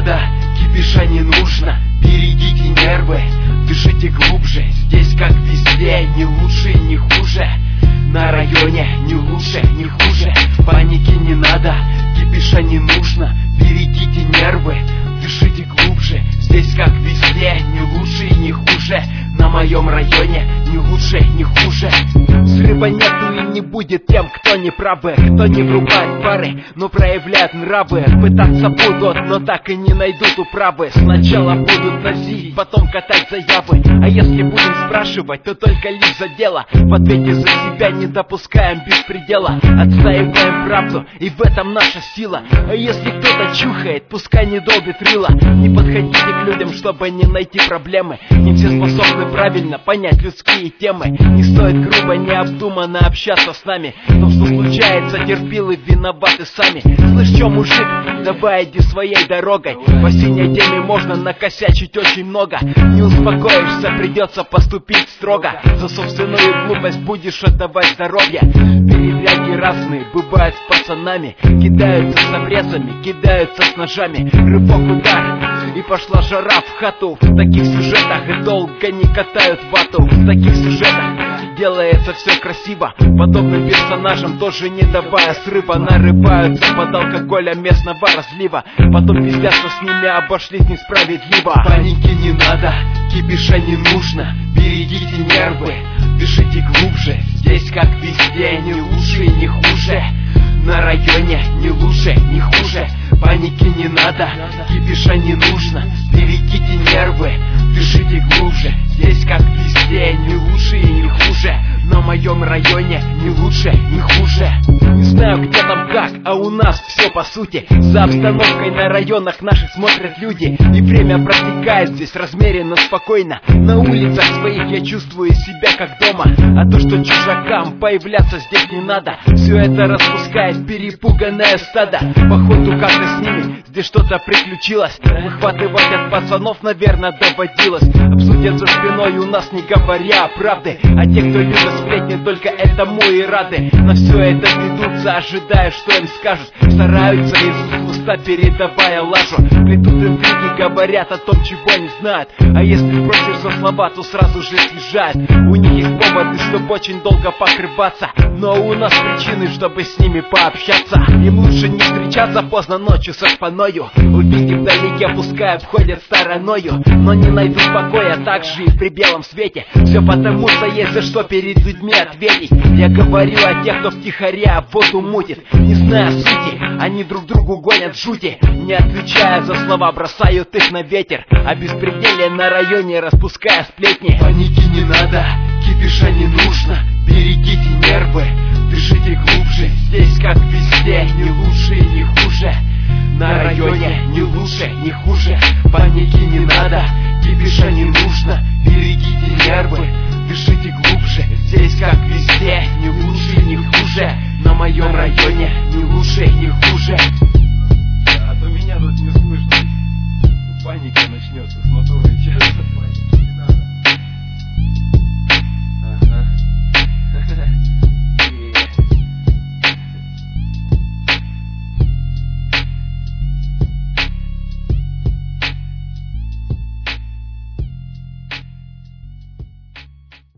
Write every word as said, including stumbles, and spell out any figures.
надо, кипиша не нужно. Берегите нервы, дышите глубже. Здесь как везде, не лучше, не хуже. На районе не лучше, не хуже. Паники не надо, кипиша не нужно. Берегите нервы, дышите глубже. Здесь как везде, не лучше и не хуже. На моем районе не лучше, не хуже. Взрыва нету и не будет тем, кто не правы, кто не врубает пары, но проявляет нравы. Пытаться будут, но так и не найдут управы. Сначала будут носить, потом катать заявы. А если будем спрашивать, то только лишь за дело. В ответе за себя не допускаем беспредела. Отстаиваем правду, и в этом наша сила. А если кто-то чухает, пускай не долбит рыло. Не подходите к людям, чтобы не найти проблемы. Не все способны правильно понять людские темы. Не стоит грубо, необдуманно общаться с нами. Но что случается, терпилы виноваты сами. Слышь, чё, мужик, давай иди своей дорогой. В осенней теме можно накосячить очень много. Не успокоишься, придется поступить строго. За собственную глупость будешь отдавать здоровье. Передряги разные бывают с пацанами. Кидаются с обрезами, кидаются с ножами. Рывок, удар, и пошла жара в хату. В таких сюжетах и долго не катают вату. В таких сюжетах делается все красиво. Подобным персонажам тоже не давая срыва. Нарываются под алкоголем местного разлива. Потом пиздятся с ними, обошлись несправедливо. Паники не надо, кипиша не нужно. Берегите нервы, дышите глубже. Здесь как везде, не лучше и не хуже. На районе не лучше, не хуже. Паники не надо, кипиша не нужно. Берегите нервы, дышите глубже. Здесь как везде, не лучше и не хуже. На моем районе не лучше, не хуже. Не знаю, где там как, а у нас все по сути. За обстановкой на районах наших смотрят люди. И время протекает здесь размеренно, спокойно. На улицах своих я чувствую себя как дома. А то, что чужакам появляться здесь не надо, все это распускает перепуганное стадо. Походу как-то с ними здесь что-то приключилось. Выхватывать от пацанов, наверное, доводилось. Обсудят за спиной у нас, не говоря правды. А те, кто любит сплетни, только этому и рады. На все это ведутся, ожидая, что им скажут. Стараются из уст в уста, передавая лажу. Плетут интриги, говорят о том, чего не знают. А если спросишь за слова, то сразу же съезжают. У них есть поводы, чтобы очень долго покрываться. Но у нас причины, чтобы с ними пообщаться. Им лучше не встречаться поздно ночью со шпаною. Увидев вдалеке, пускай обходят стороною. Но не найдут покоя также и при белом свете. Все потому, что есть за что перед людьми ответить. Я говорю о тех, кто втихаря воду мутит. Не зная сути, они друг другу гонят жути. Не отвечая за слова, бросают их на ветер. А беспределие на районе, распуская сплетни. Паники не надо, кипиша не нужно. Берегите нервы, дышите глубже. Здесь как везде, не лучше и не хуже. На районе не лучше, не хуже. Паники не надо, кипиша не нужно. Берегите нервы, дышите глубже. Здесь как везде, не лучше и не хуже. На моем районе не лучше и не хуже. А то меня тут не слышно. Паника начнется с мотора.